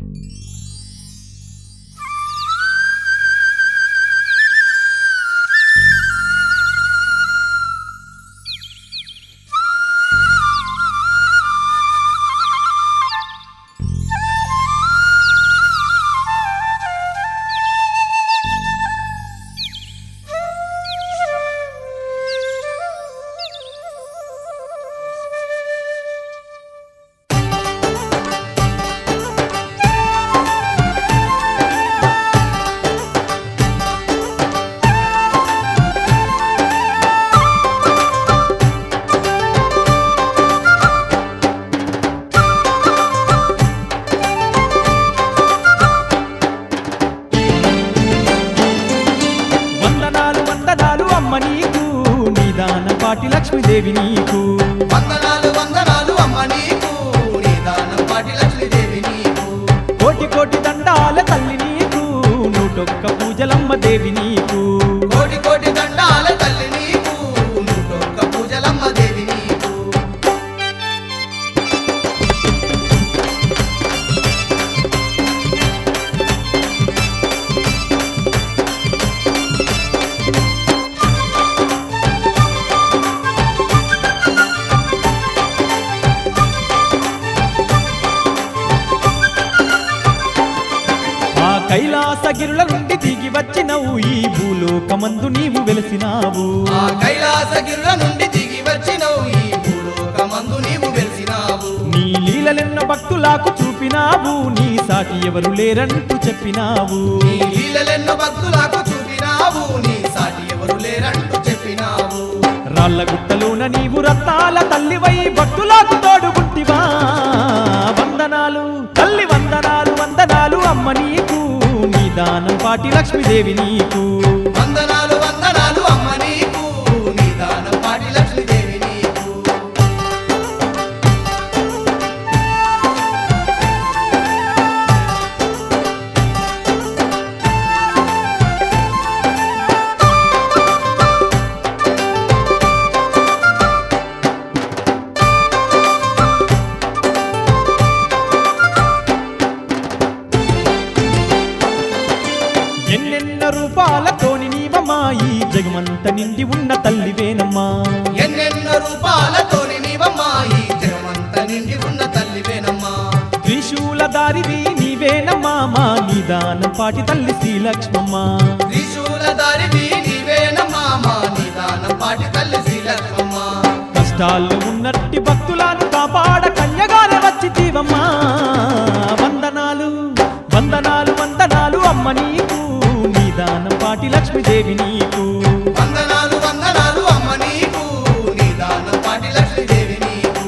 పాటి లక్ష్మీదేవి నీకు వందనాలు వందనాలు అమ్మ నీకు నీదానం పాటి లక్ష్మీదేవి నీకు కోటి కోటి దండాల తల్లి నీకు నూటొక్క పూజలమ్మ దేవి నీకు కోటి కోటి దండాల తల్లి నీకు నూటొక్క పూజలమ్మ దేవి నీకు కైలాసగిరుల నుండి దిగి వచ్చినవు ఈ భూలోకమందు నీవు వెలిసినావు ఆ కైలాసగిరుల నుండి దిగి వచ్చినవు ఈ భూలోకమందు నీవు వెలిసినావు నీ లీలలెన్నో భక్తులకు చూపినావు నీ సాటి ఎవరు లేరంటూ చెప్పినావు నీ లీలలెన్నో భక్తులకు చూపినావు నీ సాటి ఎవరు లేరంటూ చెప్పినావు రాళ్ళ గుట్టలోన నీవు రత్నాల తల్లివై భక్తులకు తోడుగుంటివా వందనాలు తల్లి వందనాలు వందనాలు అమ్మ నీకు నీదానం పాటి లక్ష్మీదేవి నీకు వందనాలు వందనాలు అమ్మ నీకు నీదానం పాటి లక్ష్మీదేవి నీకు ఎన్నెన్న రూపాలతోని నీవమ్మా ఈ జగమంత నిండి ఉన్న తల్లివేనమ్మా ఎన్నెన్నో రూపాలతోని నీవమ్మా ఈ జగమంత నిండి ఉన్న తల్లివేనమ్మా త్రిశూల దారివి నీవేనమ్మా మా నీదానం పాటి తల్లి శ్రీలక్ష్మమ్మ త్రిశూలధారివి నీవేనమ్మా మా నిదానం పాటి తల్లి శ్రీలక్ష్మమ్మ కష్టాల్లో ఉన్నట్టి భక్తులను కాపాడ కన్యగాన వచ్చి జీవమ్మా వందనాలు వందనాలు వందనాలు అమ్మ నీకు నీదానం పాటి లక్ష్మీదేవి నీకు వందనాలు వందనాలు అమ్మ నీకు నీదానం పాటి లక్ష్మీదేవి నీకు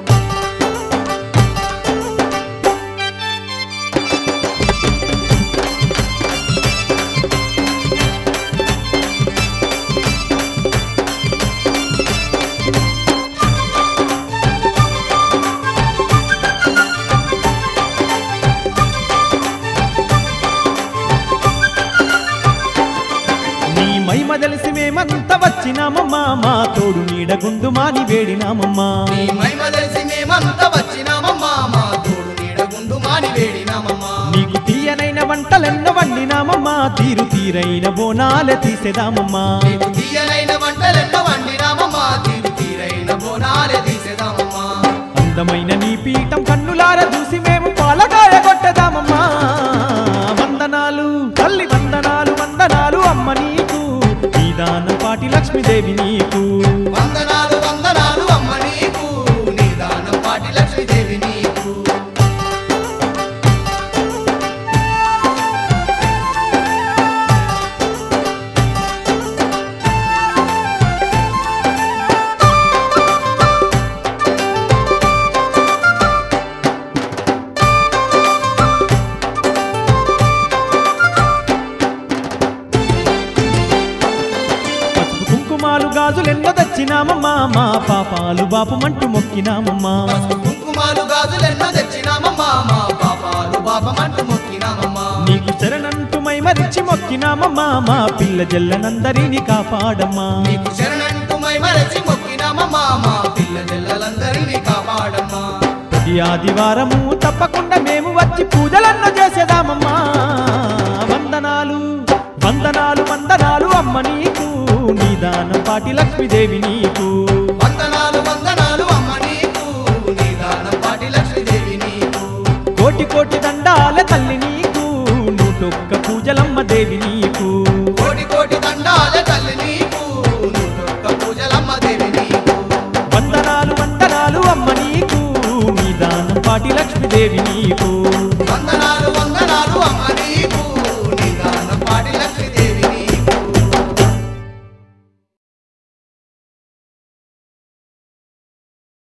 నీ మహిమ తెలిసి మేమంతా వచ్చినామమ్మా మా తోడు నీడగుండు మాని వేడినామమ్మా నీ మహిమ తెలిసి మేమంతా వచ్చినామమ్మా మా తోడు నీడగుండు మాని వేడినామమ్మా నీకు తీయనైన వంటలెన్నో వండినామమ్మా తీరు తీరైన బోనాలే తీసేదామమ్మా నీకు తీయనైన వంటలెన్నో వండినామమ్మా తీరు తీరైన బోనాలే తీసేదామమ్మా అందమైన నీ పీఠం కన్నులార చూసి మేము పాలకాయ కొట్టదామమ్మా వందనాలు తల్లి వందనాలు వందనాలు అమ్మ నీకు నీదానం పాటి లక్ష్మీదేవి నీకు వందనాలు వందనాలు అమ్మ నీకు నీదానం పాటి లక్ష్మీదేవి నీకు పసుపు కుంకుమాలు గాజులెన్నో తెచ్చినామమ్మా మా పాపాలు బాపుమంటూ మొక్కినామమ్మా పసుపు కుంకుమాలు గాజులెన్నో తెచ్చినామమ్మా మా పాపాలు పాపమంటూ మొక్కినామమ్మా నీకు శరణంటూ మైమరిచి మొక్కినామమ్మా మా పిల్ల జల్లనందరినీ కాపాడమ్మా నీకు శరణంటూ మరచి మొక్కినామమ్మా మా పిల్ల జల్లలందరినీ కాపాడమ్మా ప్రతి ఆదివారము తప్పకుండా మేము వచ్చి పూజలన్న చేసేదామమ్మా వందనాలు వందనాలు వందనాలు అమ్మ నీకు నీదానం పాటి లక్ష్మీదేవి నీకు వందనాలు వందనాలు అమ్మ నీకు నీదానం పాటి లక్ష్మీదేవి నీకు కోటి కోటి దండాల తల్లి నీకు నూటొక్క పూజలమ్మ దేవి నీకు